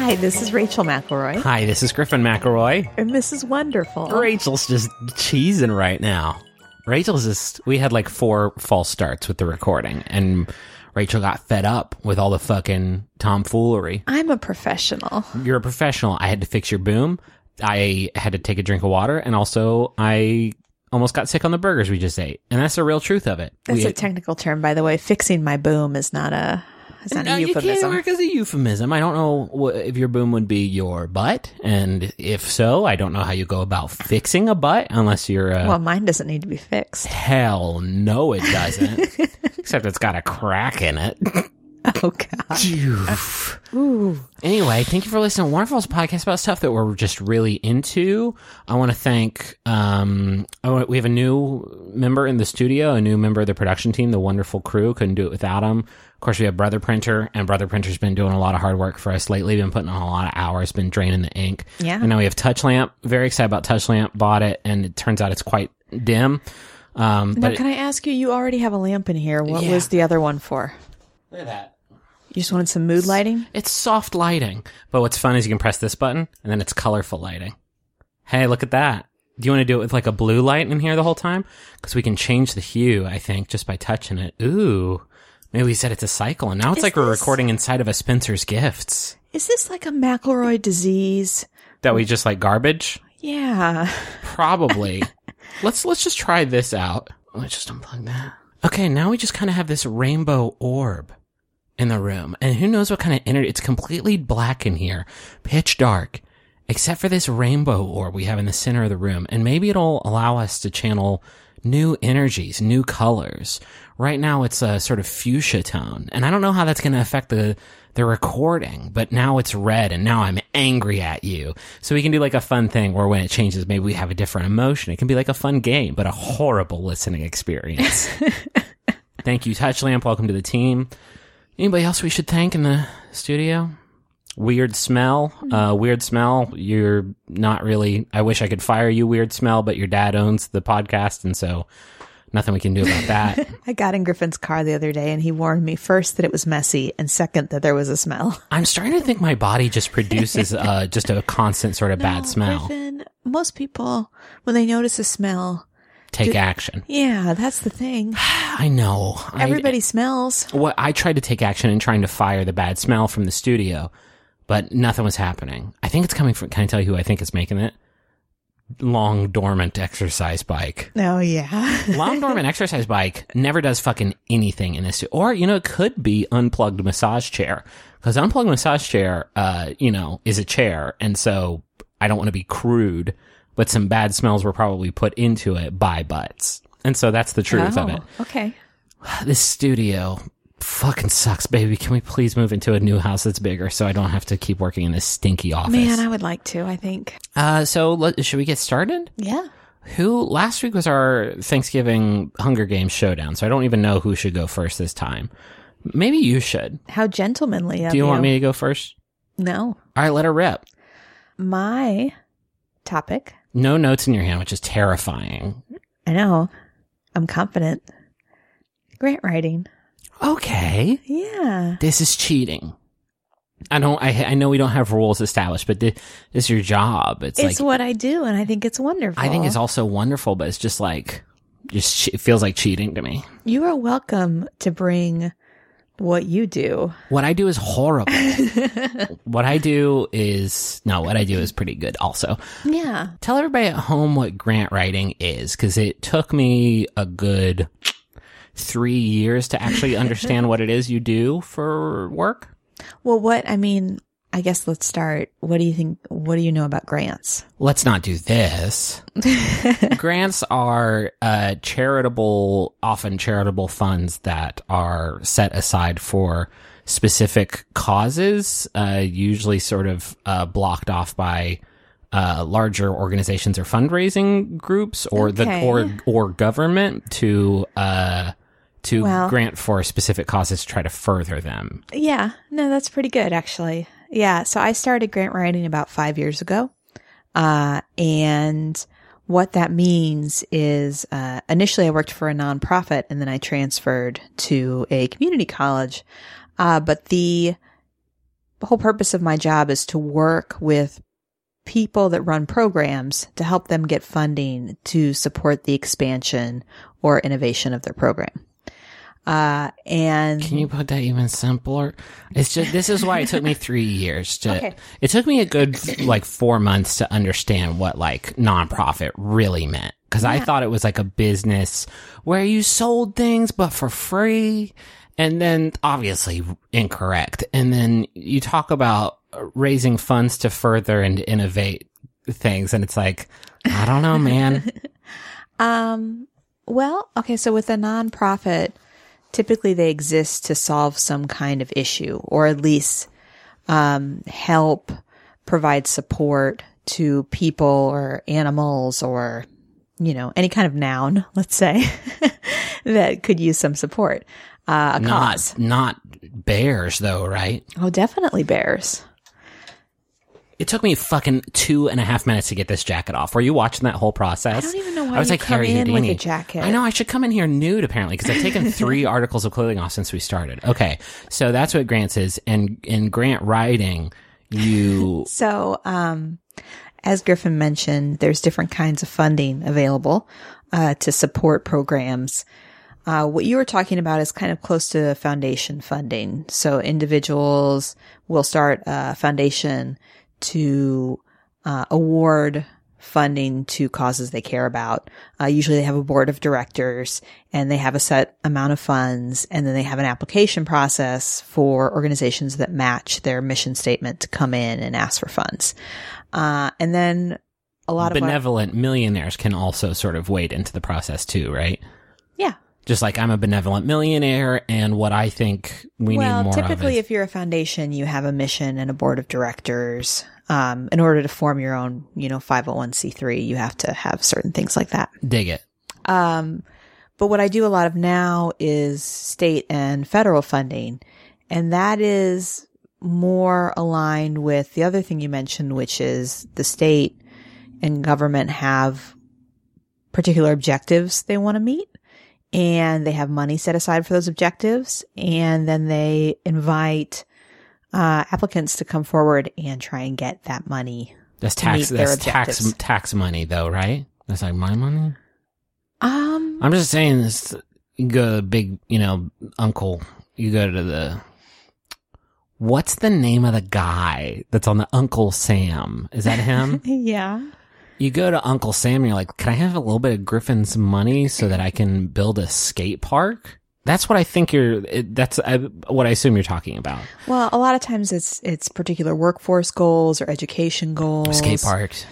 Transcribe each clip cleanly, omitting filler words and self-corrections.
Hi, this is Rachel McElroy. Hi, this is Griffin McElroy. And this is wonderful. Rachel's just cheesing right now. We had like 4 false starts with the recording, and Rachel got fed up with all the fucking tomfoolery. I'm a professional. You're a professional. I had to fix your boom. I had to take a drink of water, and also I almost got sick on the burgers we just ate. And that's the real truth of it. That's a technical term, by the way. Fixing my boom is not a euphemism. You can't work as a euphemism. I don't know if your boom would be your butt, and if so, I don't know how you go about fixing a butt unless you're well, mine doesn't need to be fixed. Hell no, it doesn't. Except it's got a crack in it. Oh, God. Ooh. Anyway, thank you for listening to Wonderful's podcast about stuff that we're just really into. I want to thank, we have a new member in the studio, a new member of the production team, the wonderful crew. Couldn't do it without them. Of course, we have Brother Printer, and Brother Printer's been doing a lot of hard work for us lately. Been putting on a lot of hours, been draining the ink. Yeah. And now we have Touch Lamp. Very excited about Touch Lamp. Bought it, and it turns out it's quite dim. Now, can I ask you already have a lamp in here. What was the other one for? Look at that. You just wanted some mood lighting? It's soft lighting. But what's fun is you can press this button, and then it's colorful lighting. Hey, look at that. Do you want to do it with like a blue light in here the whole time? Because we can change the hue, I think, just by touching it. Ooh. Maybe we said it's a cycle, and now it's like we're recording inside of a Spencer's Gifts. Is this like a McElroy disease? That we just like garbage? Yeah. Probably. Let's just try this out. Let's just unplug that. Okay, now we just kind of have this rainbow orb in the room, and who knows what kind of energy. It's completely black in here, pitch dark, except for this rainbow orb we have in the center of the room, and maybe it'll allow us to channel new energies, new colors. Right now it's a sort of fuchsia tone, and I don't know how that's going to affect the recording, but now it's red, and now I'm angry at you. So we can do like a fun thing where when it changes, maybe we have a different emotion. It can be like a fun game, but a horrible listening experience. Thank you, Touch Lamp. Welcome to the team. Anybody else we should thank in the studio? Weird Smell. Weird Smell. You're not really, I wish I could fire you, Weird Smell, but your dad owns the podcast, and so nothing we can do about that. I got in Griffin's car the other day, and he warned me first that it was messy, and second that there was a smell. I'm starting to think my body just produces just a constant sort of bad smell. Griffin, most people, when they notice a smell, take action. Yeah, that's the thing. I know. Everybody smells. What I tried to take action in trying to fire the bad smell from the studio, but nothing was happening. I think it's coming from, can I tell you who I think is making it? Long Dormant Exercise Bike. Oh, yeah. Long Dormant Exercise Bike never does fucking anything in this. Or, it could be Unplugged Massage Chair. Because Unplugged Massage Chair, is a chair. And so I don't want to be crude, but some bad smells were probably put into it by butts. And so that's the truth of it. Okay. This studio fucking sucks, baby. Can we please move into a new house that's bigger so I don't have to keep working in this stinky office? Man, I would like to, I think. Should we get started? Yeah. Last week was our Thanksgiving Hunger Games showdown, so I don't even know who should go first this time. Maybe you should. How gentlemanly of you. Do you want me to go first? No. All right, let her rip. My topic. No notes in your hand, which is terrifying. I know. I'm confident. Grant writing. Okay. Yeah. This is cheating. I know we don't have rules established, but this is your job. It's like what I do, and I think it's wonderful. I think it's also wonderful, but it's just like, it feels like cheating to me. You are welcome to bring what you do. What I do is horrible. What I do is pretty good also. Yeah. Tell everybody at home what grant writing is, because it took me a good 3 years to actually understand what it is you do for work. Well, I guess let's start. What do you think? What do you know about grants? Let's not do this. Grants are often charitable funds that are set aside for specific causes, usually sort of blocked off by larger organizations or fundraising groups or or government to grant for specific causes to try to further them. Yeah, no, that's pretty good actually. Yeah, so I started grant writing about 5 years ago. And what that means is, initially I worked for a nonprofit and then I transferred to a community college. But the whole purpose of my job is to work with people that run programs to help them get funding to support the expansion or innovation of their program. And can you put that even simpler? It's just, this is why it took me 3 years to, Okay. it took me a good like 4 months to understand what like nonprofit really meant. Cause I thought it was like a business where you sold things, but for free. And then obviously incorrect. And then you talk about raising funds to further and innovate things. And it's like, I don't know, man. Well, okay. So with a nonprofit, typically they exist to solve some kind of issue or at least, help provide support to people or animals or, you know, any kind of noun, let's say, that could use some support. A cause. Not bears though, right? Oh, definitely bears. It took me fucking 2.5 minutes to get this jacket off. Were you watching that whole process? I don't even know why I was you like come Harry in with Houdini. a jacket. I know I should come in here nude apparently because I've taken 3 articles of clothing off since we started. Okay, so that's what Grants is, and in Grant writing, you So, as Griffin mentioned, there's different kinds of funding available to support programs. What you were talking about is kind of close to foundation funding. So individuals will start a foundation to award funding to causes they care about. Usually they have a board of directors and they have a set amount of funds, and then they have an application process for organizations that match their mission statement to come in and ask for funds. And then a lot of benevolent millionaires can also sort of wade into the process too, right? yeah. Just like I'm a benevolent millionaire, and what I think we need more typically, of if you're a foundation, you have a mission and a board of directors. In order to form your own, 501c3, you have to have certain things like that. dig it. But what I do a lot of now is state and federal funding, and that is more aligned with the other thing you mentioned, which is the state and government have particular objectives they want to meet. And they have money set aside for those objectives. And then they invite applicants to come forward and try and get that money. That's to meet tax. their That's objectives. tax money, though, right? That's like my money. Um, I'm just saying this. You go to the big, uncle. You go to the. What's the name of the guy that's on the Uncle Sam? Is that him? yeah. You go to Uncle Sam and you're like, can I have a little bit of Griffin's money so that I can build a skate park? That's what I think that's what I assume you're talking about. Well, a lot of times it's particular workforce goals or education goals. Skate parks,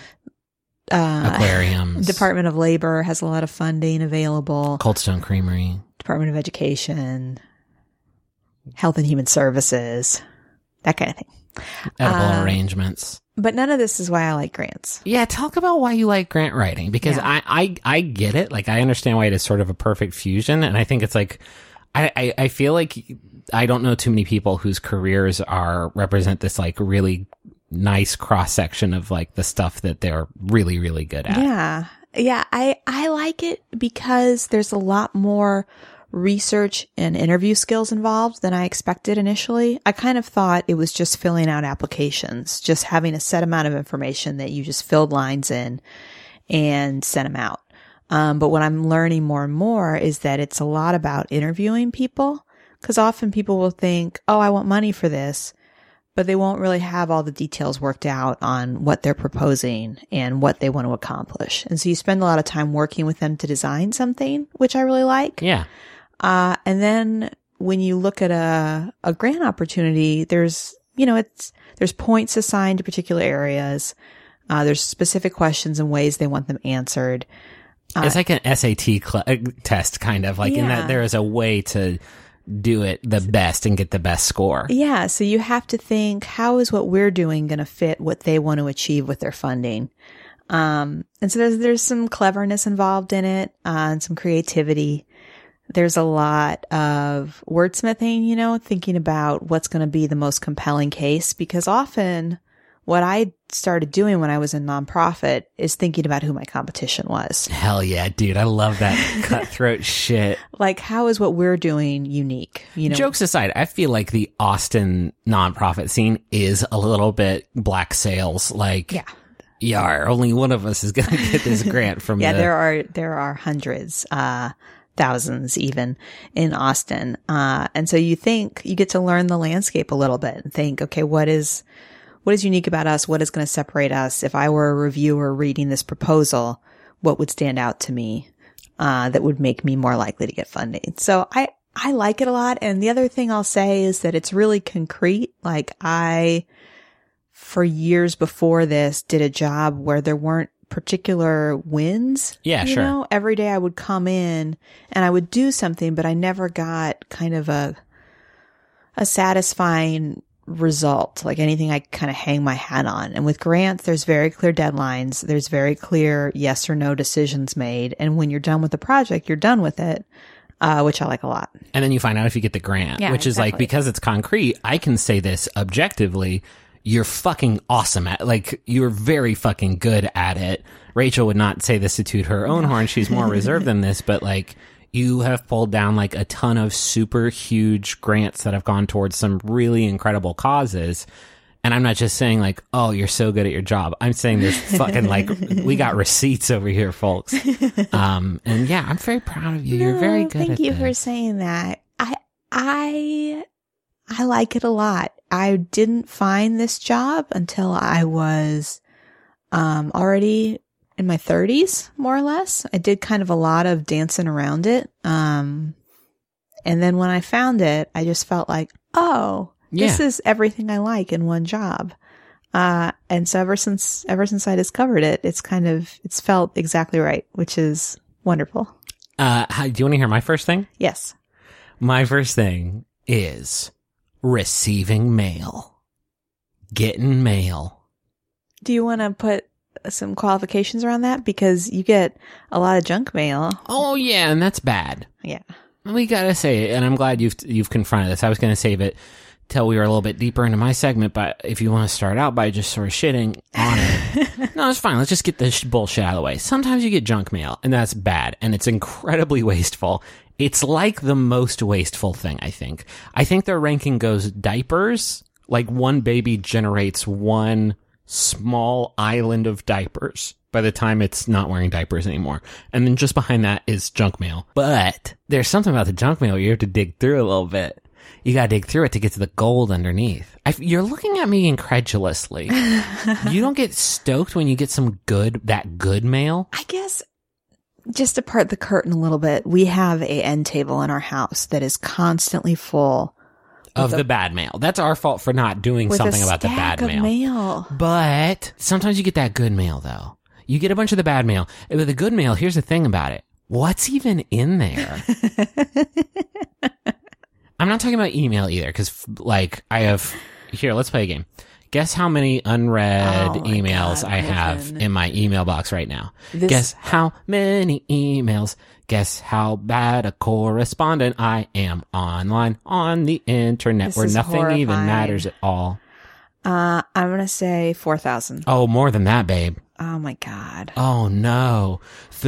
aquariums. Department of Labor has a lot of funding available. Cold Stone Creamery. Department of Education, Health and Human Services, that kind of thing. Edible arrangements. But none of this is why I like grants. Yeah, talk about why you like grant writing, because Yeah. I get it. Like, I understand why it is sort of a perfect fusion, and I think it's like, I feel like I don't know too many people whose careers represent this like really nice cross section of like the stuff that they're really, really good at. Yeah. Yeah. I like it because there's a lot more research and interview skills involved than I expected initially. I kind of thought it was just filling out applications, just having a set amount of information that you just filled lines in and sent them out. But what I'm learning more and more is that it's a lot about interviewing people, because often people will think, oh, I want money for this, but they won't really have all the details worked out on what they're proposing and what they want to accomplish. And so you spend a lot of time working with them to design something, which I really like. Yeah. And then when you look at a grant opportunity, there's points assigned to particular areas. There's specific questions and ways they want them answered. It's like an SAT test, kind of like in Yeah. that there is a way to do it the best and get the best score. Yeah. So you have to think, how is what we're doing going to fit what they want to achieve with their funding? And so there's some cleverness involved in it, and some creativity. There's a lot of wordsmithing, thinking about what's going to be the most compelling case, because often what I started doing when I was in nonprofit is thinking about who my competition was. Hell yeah, dude. I love that cutthroat shit. Like, how is what we're doing unique? You know, Jokes aside, I feel like the Austin nonprofit scene is a little bit black sails. Like, yar, only one of us is going to get this grant from there are hundreds, thousands even in Austin. And so you get to learn the landscape a little bit and think, okay, what is unique about us? What is going to separate us? If I were a reviewer reading this proposal, what would stand out to me, that would make me more likely to get funding? So I like it a lot. And the other thing I'll say is that it's really concrete. Like, for years before this, did a job where there weren't particular wins. Yeah, you sure. know? Every day I would come in and I would do something, but I never got kind of a satisfying result, like anything I kind of hang my hat on. And with grants, there's very clear deadlines. There's very clear yes or no decisions made. And when you're done with the project, you're done with it, which I like a lot. And then you find out if you get the grant, which is like, because it's concrete, I can say this objectively. You're fucking awesome at, like, you're very fucking good at it. Rachel would not say this to toot her own horn. She's more reserved than this, but like, you have pulled down like a ton of super huge grants that have gone towards some really incredible causes. And I'm not just saying like, oh, you're so good at your job. I'm saying there's fucking like, we got receipts over here, folks. And yeah, I'm very proud of you. You're very good at Thank you this. for saying that. I like it a lot. I didn't find this job until I was already in my 30s, more or less. I did kind of a lot of dancing around it. And then when I found it, I just felt like, oh, this is everything I like in one job. And so ever since I discovered it, it's felt exactly right, which is wonderful. Do you want to hear my first thing? Yes. My first thing is receiving mail. Getting mail. Do you want to put some qualifications around that? Because you get a lot of junk mail. Oh yeah, and that's bad. Yeah. We gotta say it, and I'm glad you've confronted this. I was gonna save it till we were a little bit deeper into my segment, but if you want to start out by just sort of shitting on it, no, it's fine. Let's just get this bullshit out of the way. Sometimes you get junk mail, and that's bad, and it's incredibly wasteful. It's like the most wasteful thing, I think. I think their ranking goes diapers. Like, one baby generates one small island of diapers by the time it's not wearing diapers anymore. And then just behind that is junk mail. But there's something about the junk mail you have to dig through a little bit. You gotta dig through it to get to the gold underneath. You're looking at me incredulously. You don't get stoked when you get that good mail? I guess, just to part the curtain a little bit, we have a end table in our house that is constantly full of the bad mail. That's our fault for not doing something about the bad mail. But sometimes you get that good mail, though. You get a bunch of the bad mail. With the good mail, here's the thing about it. What's even in there? I'm not talking about email either, because, like, here, let's play a game. Guess how many unread emails I have in my email box right now. Guess how many emails. Guess how bad a correspondent I am online on the internet where nothing even matters at all. I'm going to say 4,000. Oh, more than that, babe. Oh my God. Oh no.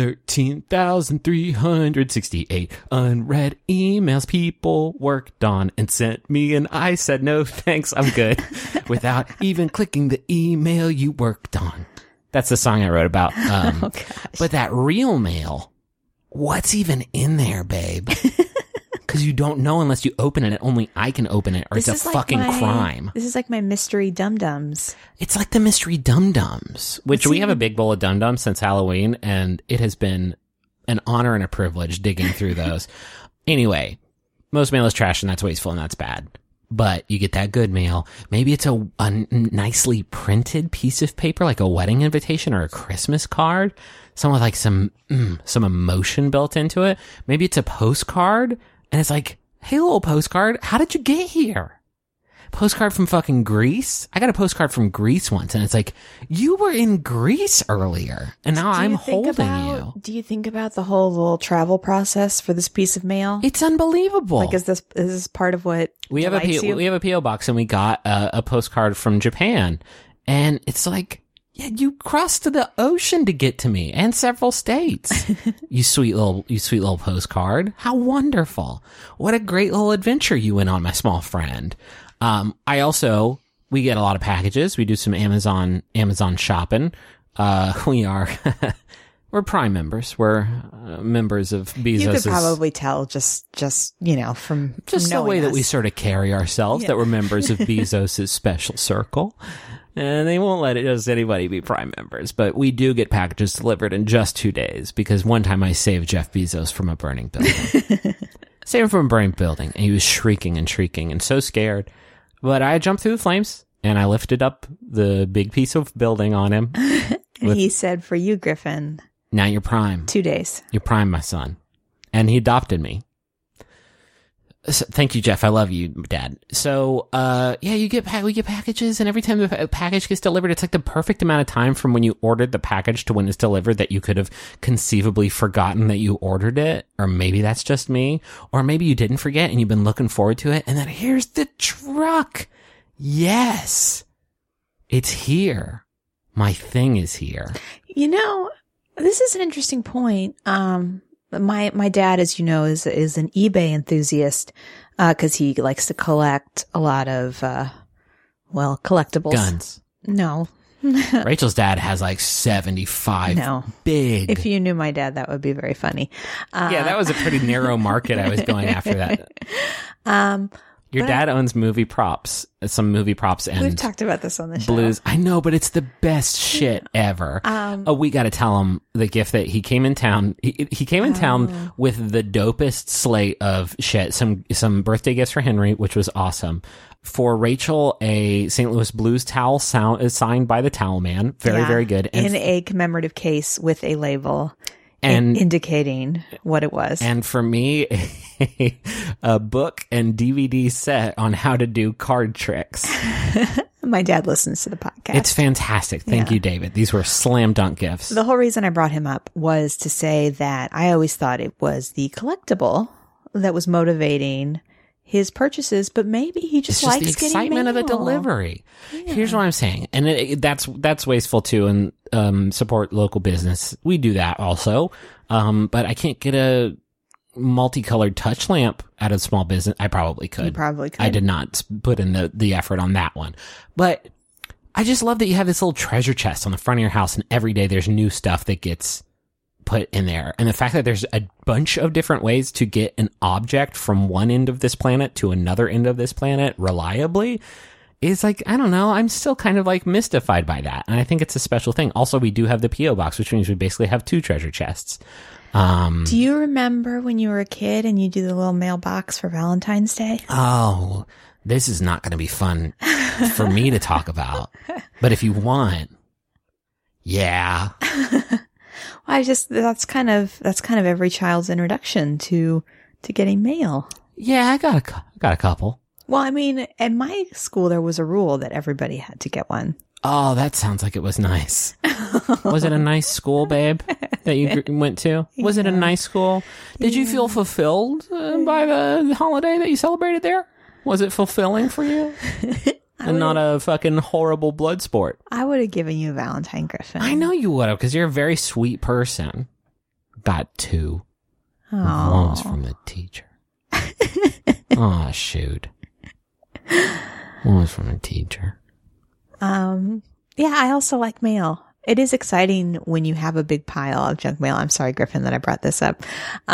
13,368 unread emails people worked on and sent me, and I said no thanks, I'm good, without even clicking the email you worked on. That's the song I wrote about. But that real mail, what's even in there, babe? Because you don't know unless you open it. Only I can open it, or it's a fucking crime. This is like my mystery dum-dums. It's like the mystery dum-dums, which we have a big bowl of dum-dums since Halloween, and it has been an honor and a privilege digging through those. Anyway, most mail is trash, and that's wasteful, and that's bad. But you get that good mail. Maybe it's a nicely printed piece of paper, like a wedding invitation or a Christmas card. Something with like some emotion built into it. Maybe it's a postcard. And it's like, hey, little postcard, how did you get here? Postcard from fucking Greece? I got a postcard from Greece once, and it's like, you were in Greece earlier, and now I'm holding you. Do you think about the whole little travel process for this piece of mail? It's unbelievable. Like, is this part of what we have a PO box, and we got a postcard from Japan, And it's like, yeah, you crossed the ocean to get to me and several states. you sweet little postcard. How wonderful. What a great little adventure you went on, my small friend. We get a lot of packages. We do some Amazon shopping. We're Prime members. We're members of Bezos. You could probably tell just from the way us. that we sort of carry ourselves, that we're members of Bezos' special circle. And they won't let anybody be Prime members. But we do get packages delivered in just 2 days, because one time I saved Jeff Bezos from a burning building. Saved him from a burning building, and he was shrieking and so scared. But I jumped through the flames, and I lifted up the big piece of building on him. And he said, for you, Griffin, now you're Prime. 2 days. You're Prime, my son. And he adopted me. So, thank you, Jeff. I love you, Dad. So, we get packages, and every time the package gets delivered, it's like the perfect amount of time from when you ordered the package to when it's delivered that you could have conceivably forgotten that you ordered it. Or maybe that's just me. Or maybe you didn't forget and you've been looking forward to it. And then here's the truck. Yes. It's here. My thing is here. This is an interesting point. My dad, as you know, is an eBay enthusiast, cause he likes to collect a lot of, collectibles. Guns. No. Rachel's dad has like 75 big. If you knew my dad, that would be very funny. Yeah, that was a pretty narrow market I was going after that. Your dad owns movie props, some movie props, and we've talked about this on the show. Blues. I know, but it's the best shit ever. We got to tell him the gift that he came in town. He came in town with the dopest slate of shit. Some birthday gifts for Henry, which was awesome. For Rachel, a St. Louis Blues towel signed by the Towel Man. Very, very good. And in a commemorative case with a label. And indicating what it was. And for me, a book and DVD set on how to do card tricks. My dad listens to the podcast. It's fantastic. Thank you, David. These were slam dunk gifts. The whole reason I brought him up was to say that I always thought it was the collectible that was motivating his purchases, but maybe he just likes the excitement of the delivery. Yeah. Here's what I'm saying, and that's wasteful too. And support local business. We do that also, but I can't get a multicolored touch lamp at a small business. I probably could. You probably could. I did not put in the effort on that one, but I just love that you have this little treasure chest on the front of your house, and every day there's new stuff that gets put in there. And the fact that there's a bunch of different ways to get an object from one end of this planet to another end of this planet reliably is like, I don't know, I'm still kind of like mystified by that. And I think it's a special thing. Also, we do have the P.O. box, which means we basically have 2 treasure chests. Do you remember when you were a kid and you do the little mailbox for Valentine's Day? Oh, this is not going to be fun for me to talk about. But if you want, yeah. That's kind of every child's introduction to getting mail. Yeah, I got a couple. Well, I mean, at my school, there was a rule that everybody had to get one. Oh, that sounds like it was nice. Was it a nice school, babe, that you went to? Was it a nice school? Did you feel fulfilled by the holiday that you celebrated there? Was it fulfilling for you? And not a fucking horrible blood sport. I would have given you a Valentine, Griffin. I know you would have, because you're a very sweet person. Got 2. Oh. One was from the teacher. Oh, shoot. One was from a teacher. Yeah, I also like mail. It is exciting when you have a big pile of junk mail. I'm sorry, Griffin, that I brought this up.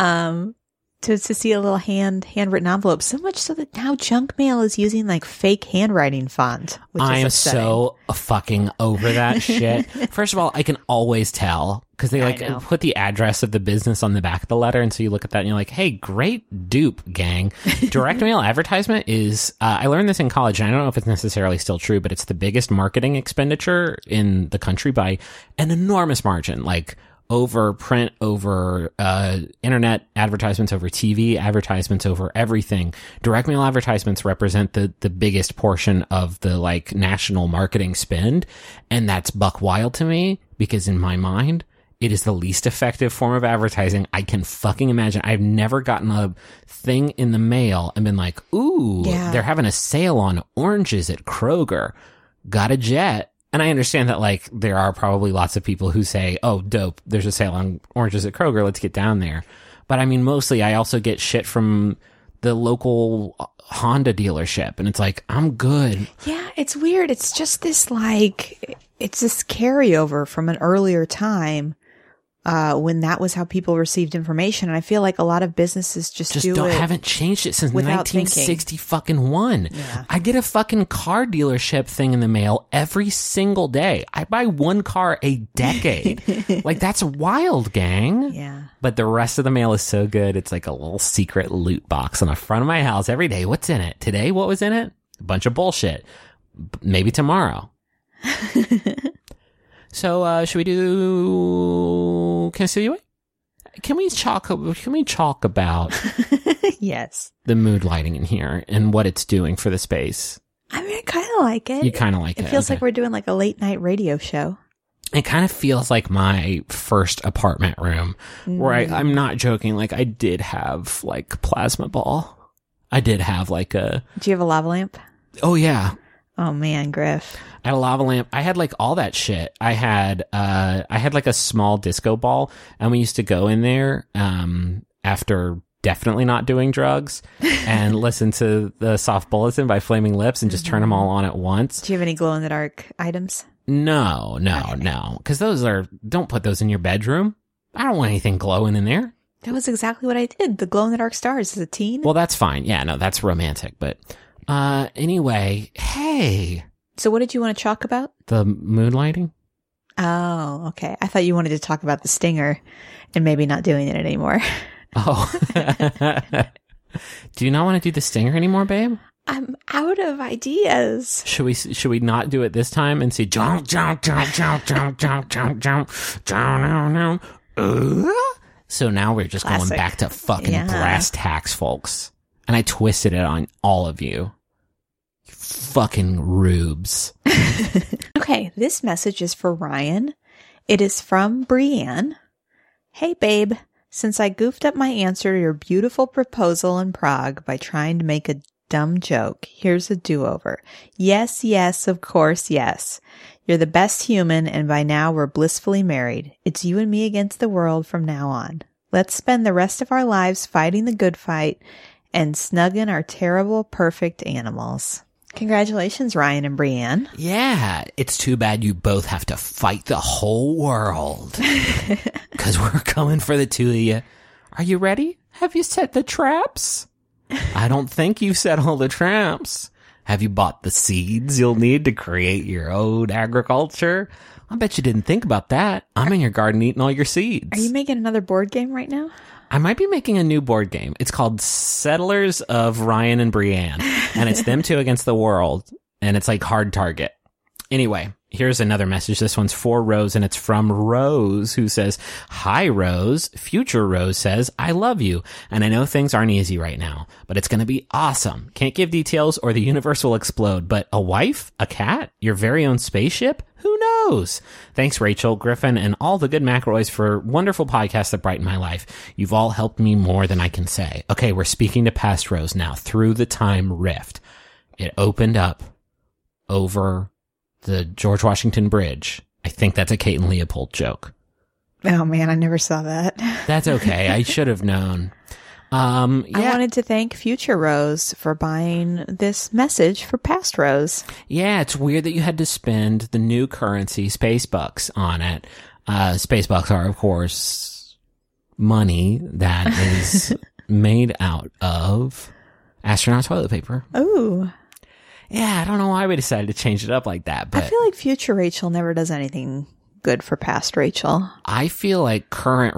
To see a little handwritten envelope, so much so that now junk mail is using like fake handwriting font. Which I am upsetting. so fucking over that shit. First of all, I can always tell because they put the address of the business on the back of the letter, and so you look at that and you're like, "Hey, great dupe, gang!" Direct mail advertisement is. I learned this in college, and I don't know if it's necessarily still true, but it's the biggest marketing expenditure in the country by an enormous margin. Like, over print, over internet advertisements, over TV advertisements, over everything. Direct mail advertisements represent the biggest portion of the like national marketing spend, and that's buck wild to me because in my mind it is the least effective form of advertising I can fucking imagine. I've never gotten a thing in the mail and been like, ooh, they're having a sale on oranges at Kroger. Got a jet. And I understand that, like, there are probably lots of people who say, oh, dope, there's a sale on oranges at Kroger, let's get down there. But I mean, mostly I also get shit from the local Honda dealership, and it's like, I'm good. Yeah, it's weird. It's just this, like, it's this carryover from an earlier time when that was how people received information. And I feel like a lot of businesses just haven't changed it since 1960 fucking one. Yeah. I get a fucking car dealership thing in the mail every single day. I buy one car a decade. Like, that's wild, gang. Yeah. But the rest of the mail is so good. It's like a little secret loot box on the front of my house every day. What's in it? Today, what was in it? A bunch of bullshit. Maybe tomorrow. So, should we do Can I Steal You Away? Can we talk about yes, the mood lighting in here and what it's doing for the space? I mean, I kind of like it. You kind of like it. It feels okay. like we're doing like a late night radio show. It kind of feels like my first apartment room where I'm not joking. Like, I did have like plasma ball. I did have like Do you have a lava lamp? Oh yeah. Oh man, Griff. I had a lava lamp. I had like all that shit. I had like a small disco ball, and we used to go in there, after definitely not doing drugs and listen to the Soft Bulletin by Flaming Lips and just turn them all on at once. Do you have any glow in the dark items? No. Cause don't put those in your bedroom. I don't want anything glowing in there. That was exactly what I did. The glow in the dark stars as a teen. Well, that's fine. Yeah, no, that's romantic. But, anyway, hey. So what did you want to talk about? The mood lighting? Oh, okay. I thought you wanted to talk about the stinger and maybe not doing it anymore. Oh. Do you not want to do the stinger anymore, babe? I'm out of ideas. Should we not do it this time and see jump. So now we're just Classic. going back to fucking brass tacks, folks. And I twisted it on all of you. Fucking rubes. Okay, this message is for Ryan. It is from Brienne. Hey, babe. Since I goofed up my answer to your beautiful proposal in Prague by trying to make a dumb joke, here's a do-over. Yes, yes, of course, yes. You're the best human, and by now we're blissfully married. It's you and me against the world from now on. Let's spend the rest of our lives fighting the good fight and snugging our terrible, perfect animals. Congratulations, Ryan and Brienne. Yeah, it's too bad you both have to fight the whole world. Because we're coming for the two of you. Are you ready? Have you set the traps? I don't think you've set all the traps. Have you bought the seeds you'll need to create your own agriculture? I bet you didn't think about that. I'm in your garden eating all your seeds. Are you making another board game right now? I might be making a new board game. It's called Settlers of Ryan and Brienne. And it's them two against the world. And it's like hard target. Anyway, here's another message. This one's for Rose, and it's from Rose, who says, Hi, Rose. Future Rose says, I love you. And I know things aren't easy right now, but it's going to be awesome. Can't give details or the universe will explode. But a wife? A cat? Your very own spaceship? Who knows? Thanks, Rachel, Griffin, and all the good McElroys for wonderful podcasts that brighten my life. You've all helped me more than I can say. Okay, we're speaking to past Rose now through the time rift. It opened up over the George Washington Bridge. I think that's a Kate and Leopold joke. Oh man, I never saw that. That's okay. I should have known. I wanted to thank Future Rose for buying this message for past Rose. Yeah, it's weird that you had to spend the new currency, Space Bucks, on it. Space Bucks are, of course, money that is made out of astronaut toilet paper. Ooh. Yeah, I don't know why we decided to change it up like that, but I feel like future Rachel never does anything good for past Rachel. I feel like current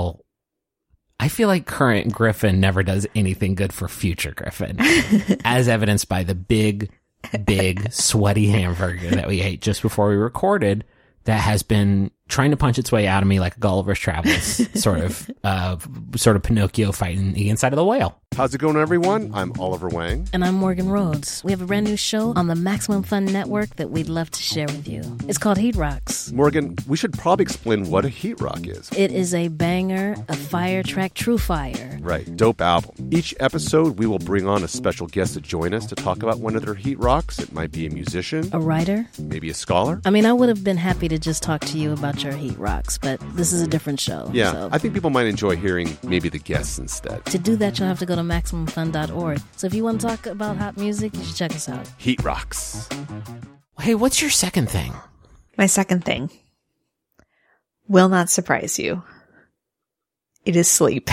Griffin never does anything good for future Griffin, as evidenced by the big, sweaty hamburger that we ate just before we recorded that has been trying to punch its way out of me like a Gulliver's Travels, sort of Pinocchio fighting the inside of the whale. How's it going, everyone? I'm Oliver Wang. And I'm Morgan Rhodes. We have a brand new show on the Maximum Fun Network that we'd love to share with you. It's called Heat Rocks. Morgan, we should probably explain what a heat rock is. It is a banger, a fire track, true fire. Right, dope album. Each episode, we will bring on a special guest to join us to talk about one of their heat rocks. It might be a musician. A writer. Maybe a scholar. I mean, I would have been happy to just talk to you about your heat rocks, but this is a different show. Yeah, so. I think people might enjoy hearing maybe the guests instead. To do that, you'll have to go to MaximumFun.org. So if you want to talk about hot music, you should check us out. Heat rocks. Hey, what's your second thing? My second thing will not surprise you. It is sleep.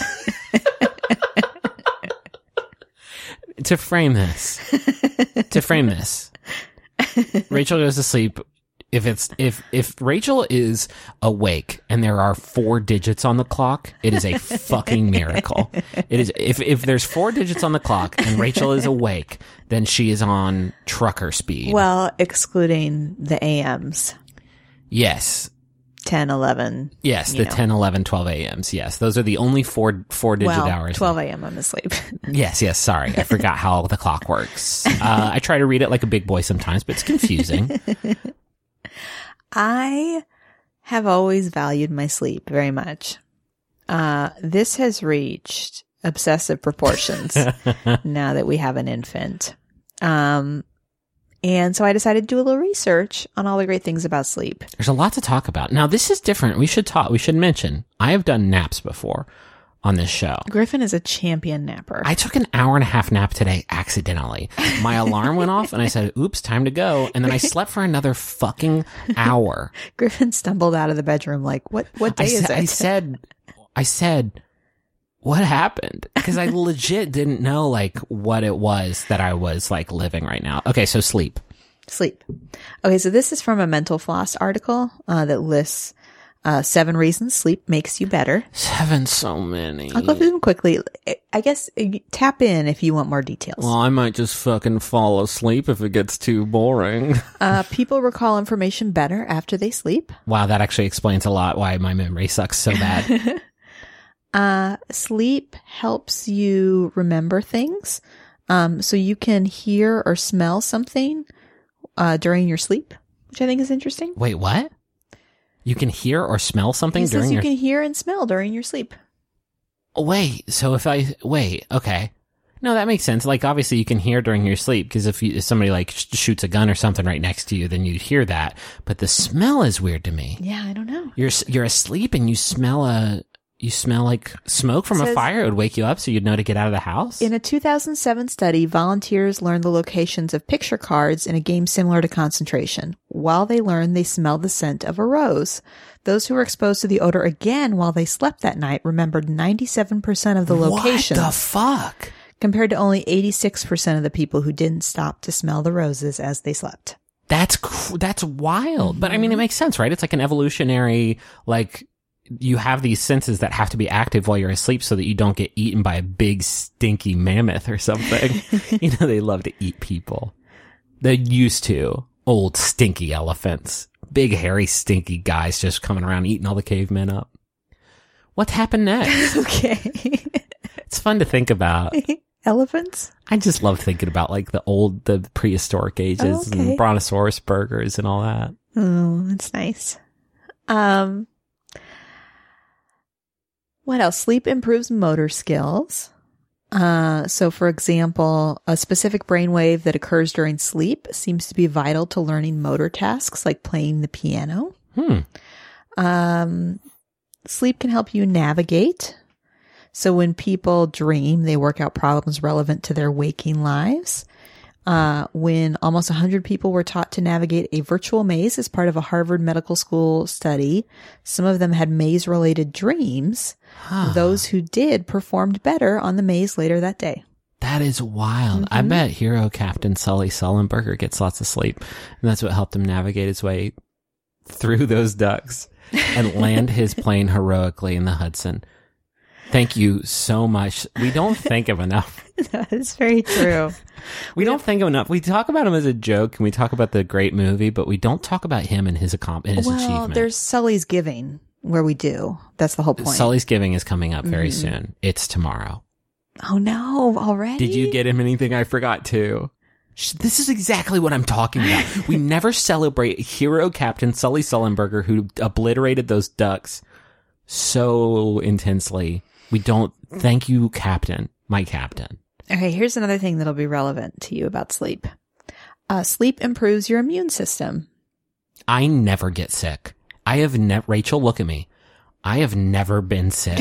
To frame this, Rachel goes to sleep. If Rachel is awake and there are 4 digits on the clock, it is a fucking miracle. It is if there's 4 digits on the clock and Rachel is awake, then she is on trucker speed. Well, excluding the AMs. Yes. 10, 11. Yes, the 10, 11, 12 a.m.s. Yes, those are the only four-digit hours. 12 a.m. I'm asleep. Yes, sorry. I forgot how the clock works. I try to read it like a big boy sometimes, but it's confusing. I have always valued my sleep very much. This has reached obsessive proportions now that we have an infant. And so I decided to do a little research on all the great things about sleep. There's a lot to talk about. Now, this is different. We should mention, I have done naps before on this show. Griffin is a champion napper. I took an hour-and-a-half nap today accidentally. My alarm went off and I said, oops, time to go. And then I slept for another fucking hour. Griffin stumbled out of the bedroom like, what day is it? I said, what happened? Because I legit didn't know like what it was that I was like living right now. Okay, so sleep. Okay, so this is from a Mental Floss article that lists 7 reasons sleep makes you better. 7, so many. I'll go through them quickly. I guess tap in if you want more details. Well, I might just fucking fall asleep if it gets too boring. People recall information better after they sleep. Wow, that actually explains a lot why my memory sucks so bad. Sleep helps you remember things. So you can hear or smell something during your sleep, which I think is interesting. Wait, what? You can hear or smell something during your... You can hear and smell during your sleep. Wait, so okay. No, that makes sense. Like, obviously you can hear during your sleep, because if somebody like shoots a gun or something right next to you, then you'd hear that. But the smell is weird to me. Yeah, I don't know. You're asleep and you smell like smoke from a fire. It would wake you up so you'd know to get out of the house. In a 2007 study, volunteers learned the locations of picture cards in a game similar to concentration. While they learned, they smelled the scent of a rose. Those who were exposed to the odor again while they slept that night remembered 97% of the locations. What the fuck? Compared to only 86% of the people who didn't stop to smell the roses as they slept. That's wild. Mm-hmm. But I mean, it makes sense, right? It's like an evolutionary, like, you have these senses that have to be active while you're asleep so that you don't get eaten by a big stinky mammoth or something. They love to eat people. They're used to old stinky elephants. Big hairy stinky guys just coming around eating all the cavemen up. What happened next? Okay. It's fun to think about. Elephants? I just love thinking about like the prehistoric ages and brontosaurus burgers and all that. Oh, that's nice. What else? Sleep improves motor skills. So for example, a specific brainwave that occurs during sleep seems to be vital to learning motor tasks like playing the piano. Sleep can help you navigate. So when people dream, they work out problems relevant to their waking lives. When almost 100 people were taught to navigate a virtual maze as part of a Harvard Medical School study, some of them had maze-related dreams. Those who did performed better on the maze later that day. That is wild. I bet hero Captain Sully Sullenberger gets lots of sleep, and that's what helped him navigate his way through those ducks and land his plane heroically in the Hudson. Thank you so much. We don't think of enough. That's very true. We don't think of enough. We talk about him as a joke and we talk about the great movie, but we don't talk about him and his achievement. Well, there's Sully's Giving where we do. That's the whole point. Sully's Giving is coming up very soon. It's tomorrow. Oh no, already? Did you get him anything I forgot to? This is exactly what I'm talking about. We never celebrate hero Captain Sully Sullenberger, who obliterated those ducks so intensely. We don't. Thank you, Captain. My Captain. Okay, here's another thing that'll be relevant to you about sleep. Sleep improves your immune system. I never get sick. Rachel, look at me. I have never been sick.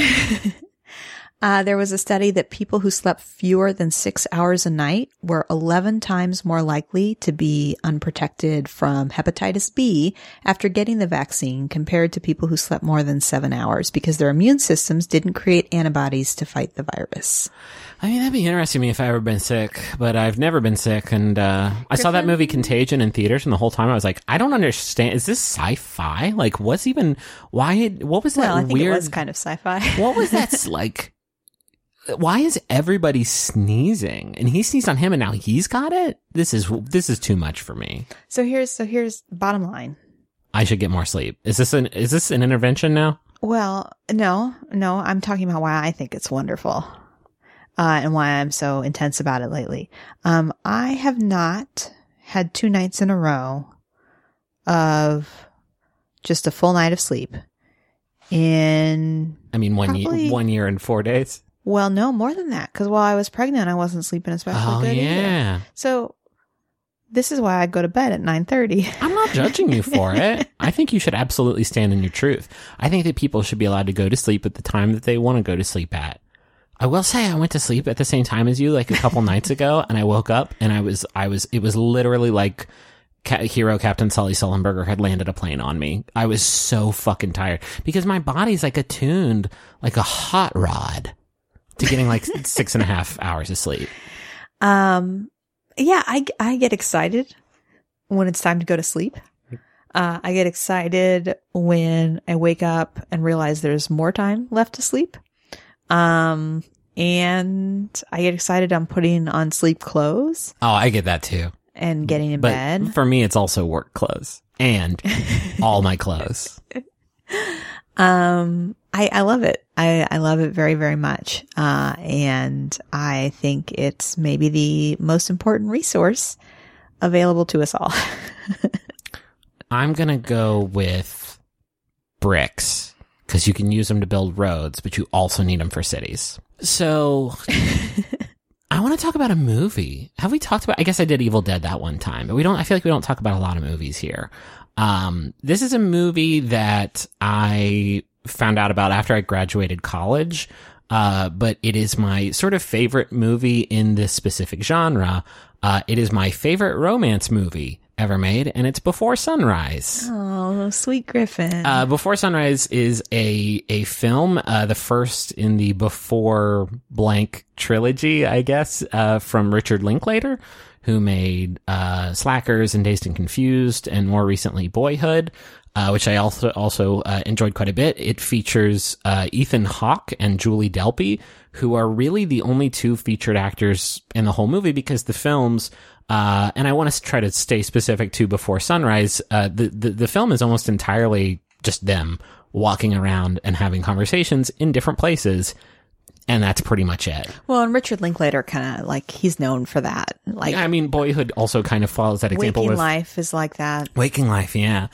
There was a study that people who slept fewer than 6 hours a night were 11 times more likely to be unprotected from hepatitis B after getting the vaccine compared to people who slept more than 7 hours because their immune systems didn't create antibodies to fight the virus. I mean, that'd be interesting to me if I ever been sick, but I've never been sick. And I saw that movie Contagion in theaters, and the whole time I was like, I don't understand. Is this sci-fi? Like, what was that Well, I think weird? it was kind of sci-fi. What was that like? Why is everybody sneezing? And he sneezed on him and now he's got it? This is too much for me. So here's the bottom line. I should get more sleep. Is this an intervention now? Well, no, I'm talking about why I think it's wonderful. And why I'm so intense about it lately. I have not had 2 nights in a row of just a full night of sleep in, I mean, 1 year and 4 days. Well, no, more than that. Because while I was pregnant, I wasn't sleeping especially good yeah. either. So this is why I go to bed at 9:30. I'm not judging you for it. I think you should absolutely stand in your truth. I think that people should be allowed to go to sleep at the time that they want to go to sleep at. I will say I went to sleep at the same time as you like a couple nights ago, and I woke up and it was literally like hero Captain Sully Sullenberger had landed a plane on me. I was so fucking tired because my body's like attuned like a hot rod to getting like 6.5 hours of sleep. Yeah, I get excited when it's time to go to sleep. I get excited when I wake up and realize there's more time left to sleep. And I get excited I'm putting on sleep clothes. Oh, I get that too. And getting in but bed. For me, it's also work clothes and all my clothes. I love it. I love it very, very much. And I think it's maybe the most important resource available to us all. I'm going to go with bricks because you can use them to build roads, but you also need them for cities. So I want to talk about a movie. Have we talked about, I guess I did Evil Dead that one time, but I feel like we don't talk about a lot of movies here. This is a movie that I found out about after I graduated college. But it is my sort of favorite movie in this specific genre. It is my favorite romance movie ever made, and it's Before Sunrise. Oh, sweet Griffin. Before Sunrise is a film, the first in the Before Blank trilogy, I guess, from Richard Linklater, who made Slackers and Dazed and Confused, and more recently Boyhood, which I also enjoyed quite a bit. It features Ethan Hawke and Julie Delpy, who are really the only two featured actors in the whole movie because the films, and I want to try to stay specific to Before Sunrise, the film is almost entirely just them walking around and having conversations in different places. And that's pretty much it. Well, and Richard Linklater kind of like, he's known for that. Like, I mean, Boyhood also kind of follows that example. Waking Life is like that. Waking Life, yeah.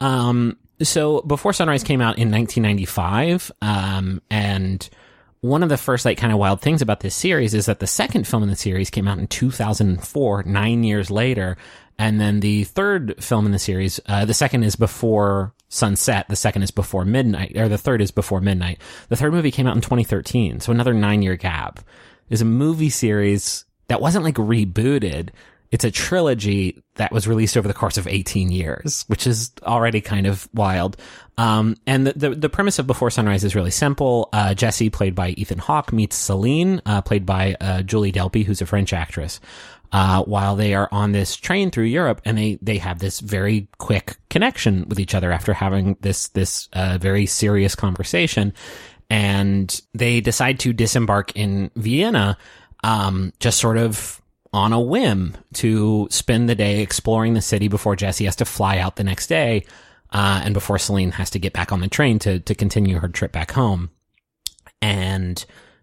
So Before Sunrise came out in 1995. And one of the first like kind of wild things about this series is that the second film in the series came out in 2004, 9 years later. And then the third film in the series, the second is Before Sunset, the second is Before Midnight, or the third is Before Midnight. The third movie came out in 2013, so another 9-year gap. There's a movie series that wasn't like rebooted. It's a trilogy that was released over the course of 18 years, which is already kind of wild. And the premise of Before Sunrise is really simple. Jesse, played by Ethan Hawke, meets Celine, played by Julie Delpy, who's a French actress. While they are on this train through Europe, and they have this very quick connection with each other after having this very serious conversation. And they decide to disembark in Vienna, just sort of on a whim to spend the day exploring the city before Jesse has to fly out the next day, and before Celine has to get back on the train to continue her trip back home. And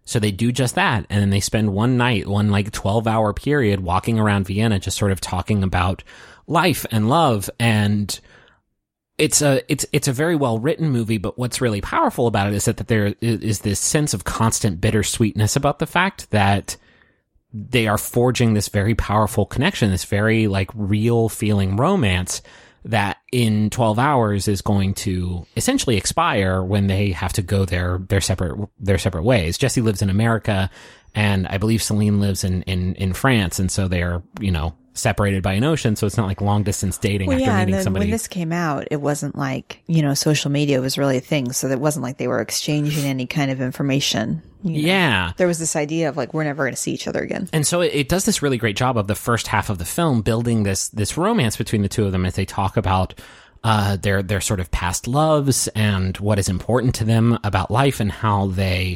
So they do just that. And then they spend one night, one like 12-hour period walking around Vienna, just sort of talking about life and love. And it's a very well written movie, but what's really powerful about it is that there is this sense of constant bittersweetness about the fact that they are forging this very powerful connection, this very like real feeling romance that in 12 hours is going to essentially expire when they have to go their separate ways. Jesse lives in America, and I believe Celine lives in France, and so they're, separated by an ocean, so it's not like long distance dating after meeting and then somebody. when this came out, it wasn't like, social media was really a thing, so it wasn't like they were exchanging any kind of information. Yeah. There was this idea of like, we're never going to see each other again. And so it does this really great job of the first half of the film building this romance between the two of them as they talk about their sort of past loves and what is important to them about life and how they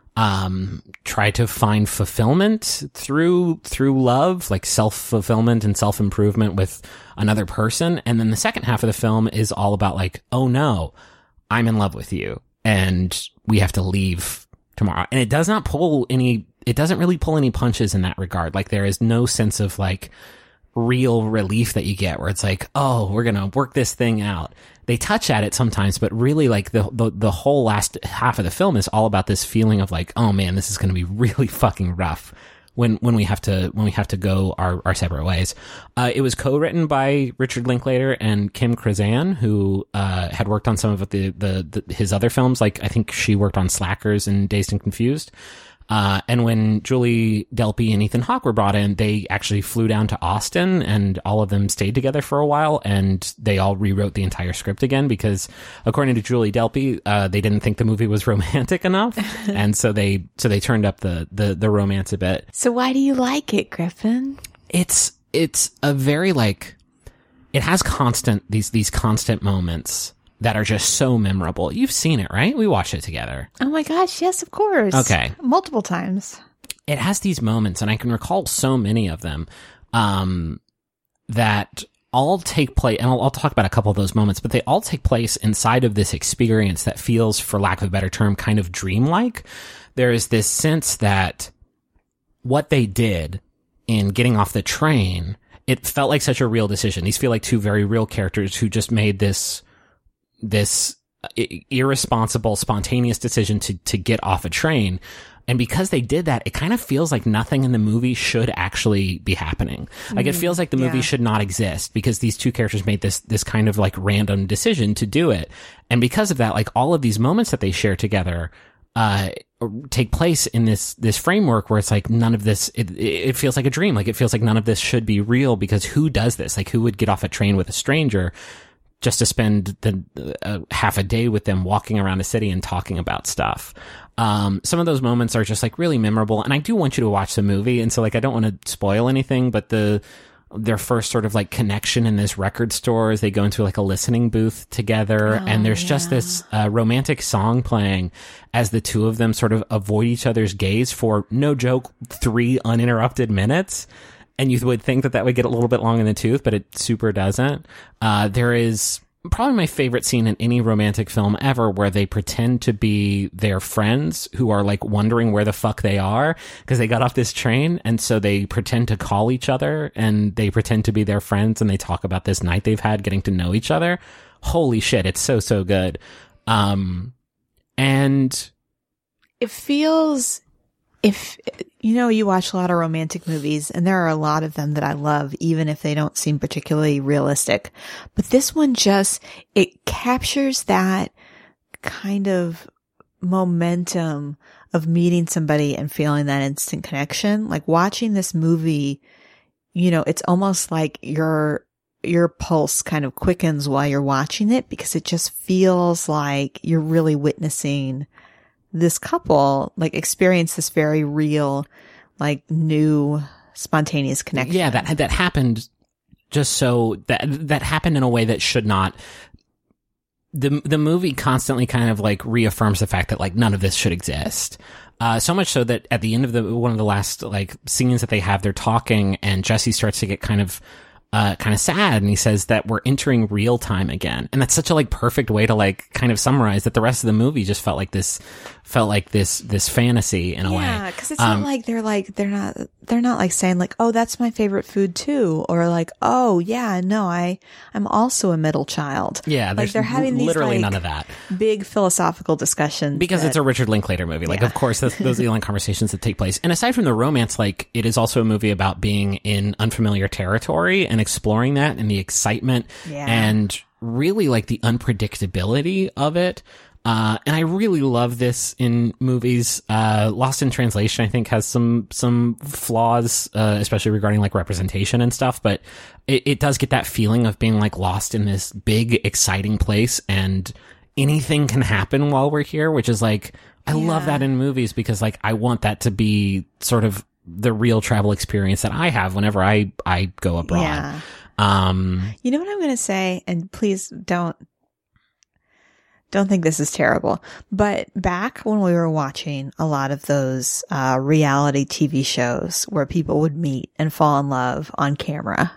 try to find fulfillment through love, like self-fulfillment and self-improvement with another person. And then the second half of the film is all about like, oh no, I'm in love with you and we have to leave tomorrow. And it doesn't really pull any punches in that regard. Like there is no sense of like real relief that you get where it's like, oh, we're going to work this thing out. They touch at it sometimes, but really like the whole last half of the film is all about this feeling of like, oh man, this is going to be really fucking rough when we have to go our separate ways. It was co-written by Richard Linklater and Kim Krazan, who had worked on some of his other films. Like I think she worked on Slackers and Dazed and Confused. And when Julie Delpy and Ethan Hawke were brought in, they actually flew down to Austin and all of them stayed together for a while and they all rewrote the entire script again because according to Julie Delpy, they didn't think the movie was romantic enough. And so they turned up the romance a bit. So why do you like it, Griffin? It's a very like, it has these constant moments that are just so memorable. You've seen it, right? We watched it together. Oh my gosh, yes, of course. Okay. Multiple times. It has these moments, and I can recall so many of them, that all take place, and I'll talk about a couple of those moments, but they all take place inside of this experience that feels, for lack of a better term, kind of dreamlike. There is this sense that what they did in getting off the train, it felt like such a real decision. These feel like two very real characters who just made this irresponsible, spontaneous decision to get off a train. And because they did that, it kind of feels like nothing in the movie should actually be happening. Like it feels like the movie should not exist because these two characters made this kind of like random decision to do it. And because of that, like all of these moments that they share together, take place in this framework where it's like none of this, it feels like a dream. Like it feels like none of this should be real because who does this? Like who would get off a train with a stranger just to spend half a day with them walking around a city and talking about stuff. Some of those moments are just like really memorable. And I do want you to watch the movie. And so like, I don't want to spoil anything, but their first sort of like connection in this record store as they go into like a listening booth together. And there's just this romantic song playing as the two of them sort of avoid each other's gaze for, no joke, 3 uninterrupted minutes. And you would think that would get a little bit long in the tooth, but it super doesn't. There is probably my favorite scene in any romantic film ever where they pretend to be their friends who are like wondering where the fuck they are because they got off this train. And so they pretend to call each other and they pretend to be their friends and they talk about this night they've had getting to know each other. Holy shit. It's so, so good. And it feels, if you watch a lot of romantic movies and there are a lot of them that I love, even if they don't seem particularly realistic, but this one it captures that kind of momentum of meeting somebody and feeling that instant connection. Like watching this movie, it's almost like your pulse kind of quickens while you're watching it because it just feels like you're really witnessing this couple like experience this very real, like new spontaneous connection. Yeah, that happened just so that happened in a way that should not. The movie constantly kind of like reaffirms the fact that like none of this should exist. So much so that at the end of one of the last like scenes that they have, they're talking and Jesse starts to get kind of kind of sad, and he says that we're entering real time again, and that's such a like perfect way to like kind of summarize that the rest of the movie just felt like this fantasy in a way. Yeah, because it's not like they're not like saying like, oh, that's my favorite food too, or like, oh yeah, no, I'm also a middle child. Yeah, like they're having these literally like, none of that big philosophical discussions because it's a Richard Linklater movie. Like, of course, those are the only conversations that take place. And aside from the romance, like it is also a movie about being in unfamiliar territory and exploring that and the excitement and really like the unpredictability of it. And I really love this in movies. Lost in Translation, I think, has some flaws, especially regarding like representation and stuff, but it does get that feeling of being like lost in this big, exciting place, and anything can happen while we're here, which is like, I love that in movies because like I want that to be sort of the real travel experience that I have whenever I go abroad. Yeah. You know what I'm going to say, and please don't think this is terrible, but back when we were watching a lot of those reality TV shows where people would meet and fall in love on camera,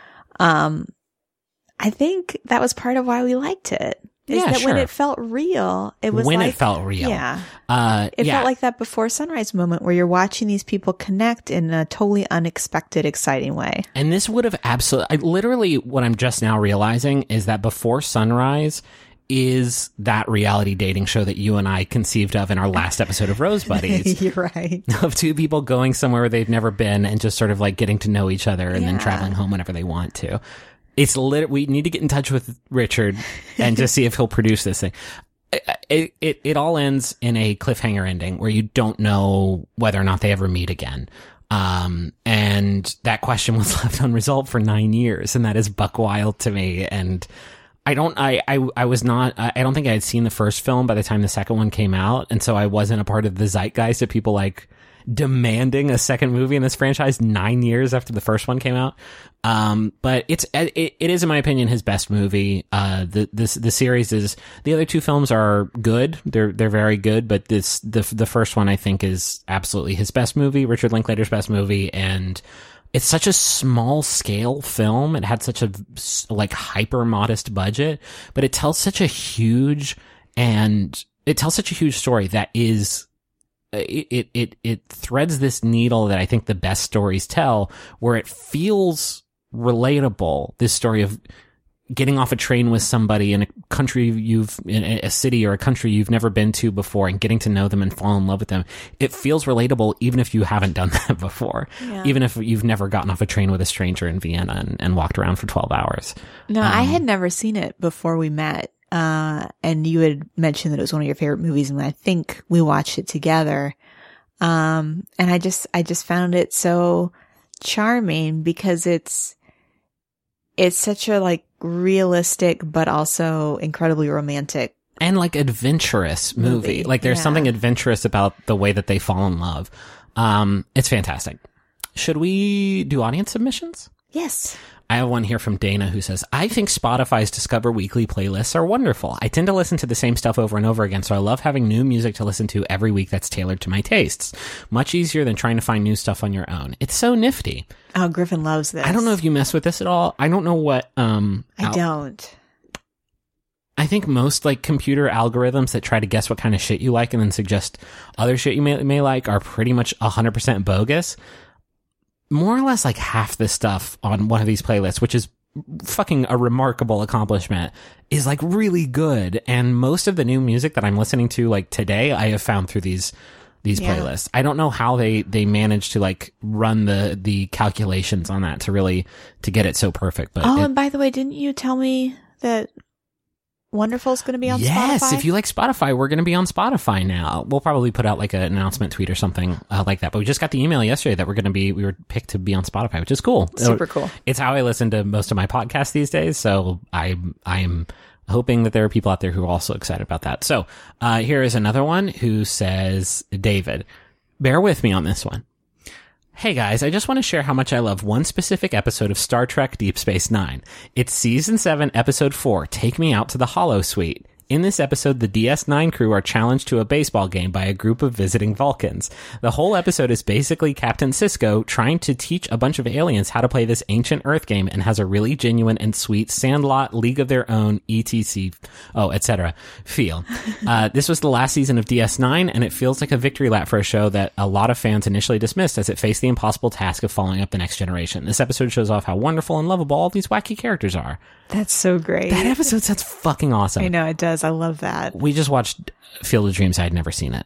I think that was part of why we liked it. When it felt real, it was it felt real. Yeah. It felt like that Before Sunrise moment where you're watching these people connect in a totally unexpected, exciting way. And this would have literally what I'm just now realizing is that Before Sunrise is that reality dating show that you and I conceived of in our last episode of Rose Buddies. You're right. Of two people going somewhere where they've never been and just sort of like getting to know each other and then traveling home whenever they want to. It's we need to get in touch with Richard and just see if he'll produce this thing. It all ends in a cliffhanger ending where you don't know whether or not they ever meet again. And that question was left unresolved for 9 years, and that is buck wild to me. And I don't think I had seen the first film by the time the second one came out, and so I wasn't a part of the zeitgeist of people like demanding a second movie in this franchise 9 years after the first one came out. But it is, in my opinion, his best movie. The series is, the other two films are good. They're very good, but the first one I think is absolutely his best movie, Richard Linklater's best movie. And it's such a small scale film. It had such a like hyper modest budget, but it tells such a huge story that is, it threads this needle that I think the best stories tell, where it feels relatable. This story of getting off a train with somebody in a country in a city or a country you've never been to before, and getting to know them and fall in love with them. It feels relatable even if you haven't done that before. Yeah. Even if you've never gotten off a train with a stranger in Vienna and walked around for 12 hours. No, I had never seen it before we met. And you had mentioned that it was one of your favorite movies, and I think we watched it together. And I just found it so charming because it's such a like realistic, but also incredibly romantic and like adventurous movie. Like there's something adventurous about the way that they fall in love. It's fantastic. Should we do audience submissions? Yes. I have one here from Dana who says, I think Spotify's Discover Weekly playlists are wonderful. I tend to listen to the same stuff over and over again, so I love having new music to listen to every week that's tailored to my tastes. Much easier than trying to find new stuff on your own. It's so nifty. Oh, Griffin loves this. I don't know if you mess with this at all. I don't know what... I don't. I think most like computer algorithms that try to guess what kind of shit you like and then suggest other shit you may like are pretty much 100% bogus. More or less like half the stuff on one of these playlists, which is fucking a remarkable accomplishment, is like really good. And most of the new music that I'm listening to like today, I have found through these playlists. I don't know how they manage to like run the calculations on that to get it so perfect. But and by the way, didn't you tell me that Wonderful's going to be on Spotify? Yes, if you like Spotify, we're going to be on Spotify now. We'll probably put out like an announcement tweet or something like that. But we just got the email yesterday that we were picked to be on Spotify, which is cool. Super cool. It's how I listen to most of my podcasts these days. So I'm hoping that there are people out there who are also excited about that. So here is another one who says, David, bear with me on this one. Hey guys, I just want to share how much I love one specific episode of Star Trek Deep Space Nine. It's Season 7, Episode 4, Take Me Out to the Holosuite. In this episode, the DS9 crew are challenged to a baseball game by a group of visiting Vulcans. The whole episode is basically Captain Sisko trying to teach a bunch of aliens how to play this ancient Earth game and has a really genuine and sweet Sandlot, League of Their Own, etc. feel. This was the last season of DS9, and it feels like a victory lap for a show that a lot of fans initially dismissed as it faced the impossible task of following up the next generation. This episode shows off how wonderful and lovable all these wacky characters are. That's so great. That episode sounds fucking awesome. I know it does. I love that. We just watched Field of Dreams. I had never seen it.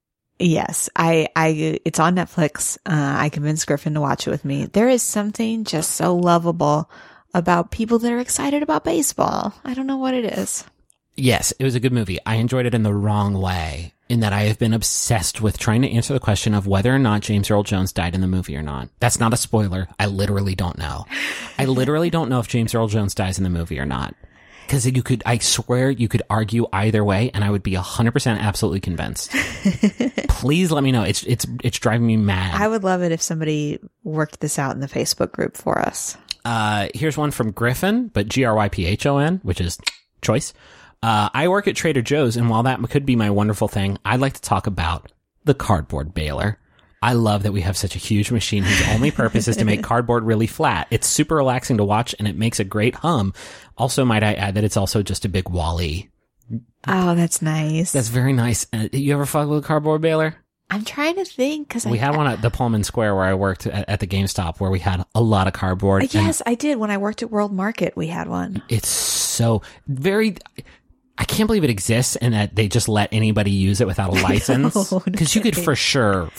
Yes, it's on Netflix. I convinced Griffin to watch it with me. There is something just so lovable about people that are excited about baseball. I don't know what it is. Yes, it was a good movie. I enjoyed it in the wrong way, in that I have been obsessed with trying to answer the question of whether or not James Earl Jones died in the movie or not. That's not a spoiler. I literally don't know. I literally don't know if James Earl Jones dies in the movie or not. Because I swear you could argue either way, and I would be 100% absolutely convinced. Please let me know. It's driving me mad. I would love it if somebody worked this out in the Facebook group for us. Here's one from Griffin, but Gryphon, which is choice. I work at Trader Joe's, and while that could be my wonderful thing, I'd like to talk about the cardboard baler. I love that we have such a huge machine whose only purpose is to make cardboard really flat. It's super relaxing to watch, and it makes a great hum. Also, might I add that it's also just a big Wall-E. Oh, that's nice. That's very nice. You ever fuck with a cardboard baler? I'm trying to think, because we had one at the Pullman Square where I worked at the GameStop, where we had a lot of cardboard. Yes, I did. When I worked at World Market, we had one. It's so very... I can't believe it exists and that they just let anybody use it without a license. Because you could for sure.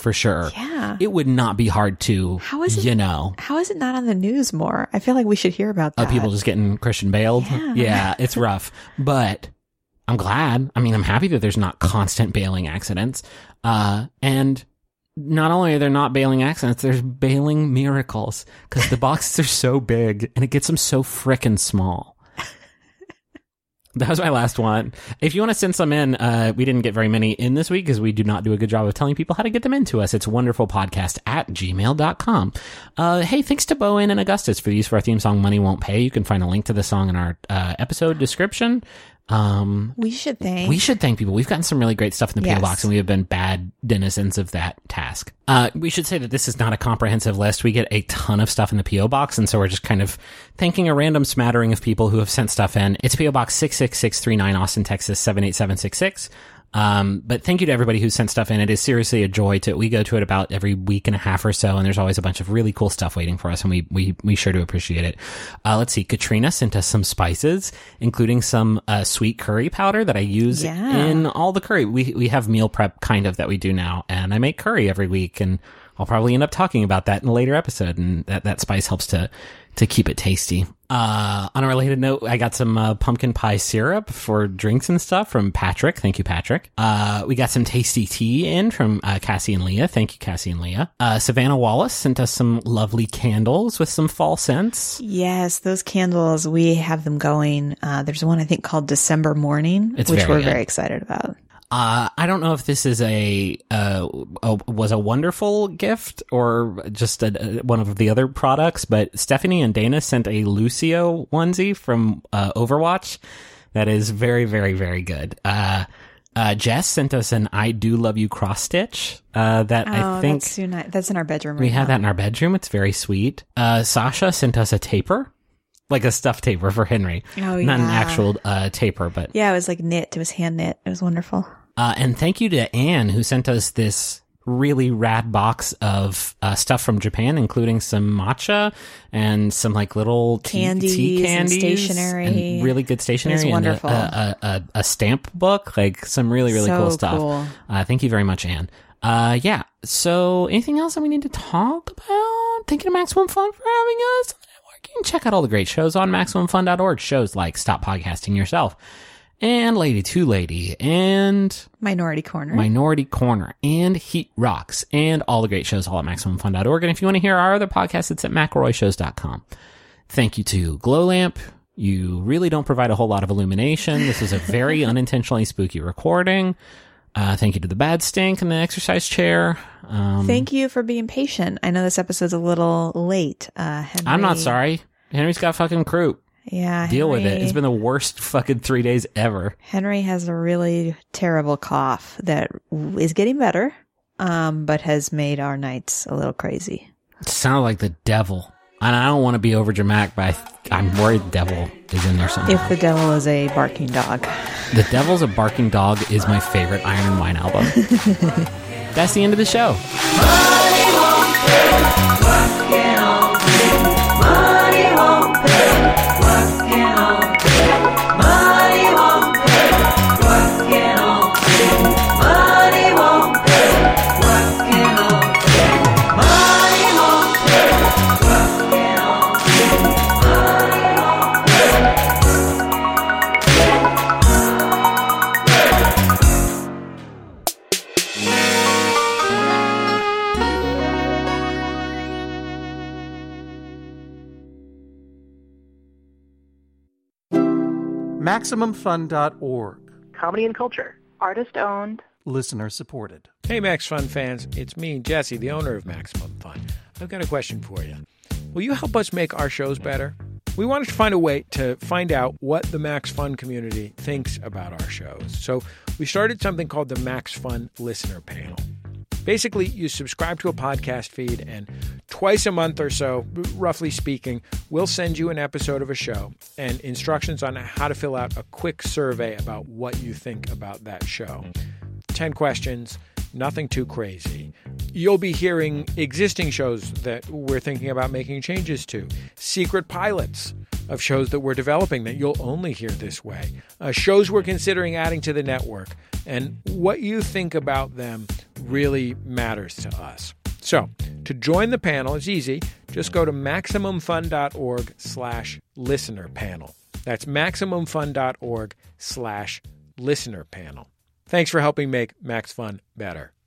Yeah. It would not be hard to, How is it not on the news more? I feel like we should hear about that. People just getting Christian bailed. Yeah, it's rough. But I'm glad. I mean, I'm happy that there's not constant bailing accidents. And not only are there not bailing accidents, there's bailing miracles. Because the boxes are so big and it gets them so frickin' small. That was my last one. If you want to send some in, we didn't get very many in this week because we do not do a good job of telling people how to get them into us. It's wonderfulpodcast@gmail.com. Hey, thanks to Bowen and Augustus for the use of our theme song, Money Won't Pay. You can find a link to the song in our episode description. We should thank people. We've gotten some really great stuff in the PO box, and we have been bad denizens of that task. We should say that this is not a comprehensive list. We get a ton of stuff in the PO box, and so we're just kind of thanking a random smattering of people who have sent stuff in. It's PO Box 66639, Austin, Texas 78766. But thank you to everybody who sent stuff in. It is seriously a joy we go to it about every week and a half or so, and there's always a bunch of really cool stuff waiting for us, and we sure do appreciate it. Let's see. Katrina sent us some spices, including some, sweet curry powder that I use in all the curry. We have meal prep kind of that we do now, and I make curry every week, and I'll probably end up talking about that in a later episode, and that spice helps to keep it tasty. On a related note, I got some pumpkin pie syrup for drinks and stuff from Patrick. Thank you, Patrick. We got some tasty tea in from Cassie and Leah. Thank you, Cassie and Leah. Savannah Wallace sent us some lovely candles with some fall scents. Yes, those candles, we have them going. There's one I think called December Morning, which we're very excited about. I don't know if this is was a wonderful gift or just one of the other products, but Stephanie and Dana sent a Lucio onesie from Overwatch that is very, very, very good. Jess sent us an I Do Love You cross stitch I think that's too nice. That's in our bedroom. We have that in our bedroom. It's very sweet. Sasha sent us a taper. Like a stuffed taper for Henry. Oh, yeah. Not an actual taper, but... Yeah, it was like knit. It was hand knit. It was wonderful. And thank you to Anne, who sent us this really rad box of stuff from Japan, including some matcha and some like little tea candies and stationery. And really good stationery. It was wonderful. And a stamp book, like some really, really cool stuff. Cool. Thank you very much, Anne. Yeah. So anything else that we need to talk about? Thank you to Maximum Fun for having us. You can check out all the great shows on MaximumFun.org. Shows like Stop Podcasting Yourself and Lady to Lady and Minority Corner and Heat Rocks and all the great shows all at MaximumFun.org. And if you want to hear our other podcasts, it's at McElroyShows.com. Thank you to Glow Lamp. You really don't provide a whole lot of illumination. This was a very unintentionally spooky recording. Thank you to the Bad Stink and the exercise chair. Thank you for being patient. I know this episode's a little late. Henry... I'm not sorry. Henry's got fucking croup. Yeah. Deal with it. Henry- It's been the worst fucking 3 days ever. Henry has a really terrible cough that is getting better, but has made our nights a little crazy. It sounded like the devil. And I don't want to be over dramatic, but I'm worried the devil is in there somewhere. If the devil is a barking dog. The Devil's a Barking Dog is my favorite Iron and Wine album. That's the end of the show. MaximumFun.org. Comedy and culture. Artist owned. Listener supported. Hey, Max Fun fans. It's me, Jesse, the owner of Maximum Fun. I've got a question for you. Will you help us make our shows better? We wanted to find a way to find out what the Max Fun community thinks about our shows. So we started something called the Max Fun Listener Panel. Basically, you subscribe to a podcast feed, and twice a month or so, roughly speaking, we'll send you an episode of a show and instructions on how to fill out a quick survey about what you think about that show. 10 questions, nothing too crazy. You'll be hearing existing shows that we're thinking about making changes to, secret pilots of shows that we're developing that you'll only hear this way, shows we're considering adding to the network, and what you think about them really matters to us. So, to join the panel is easy. Just go to MaximumFun.org/listener panel. That's MaximumFun.org/listener panel. Thanks for helping make Max Fun better.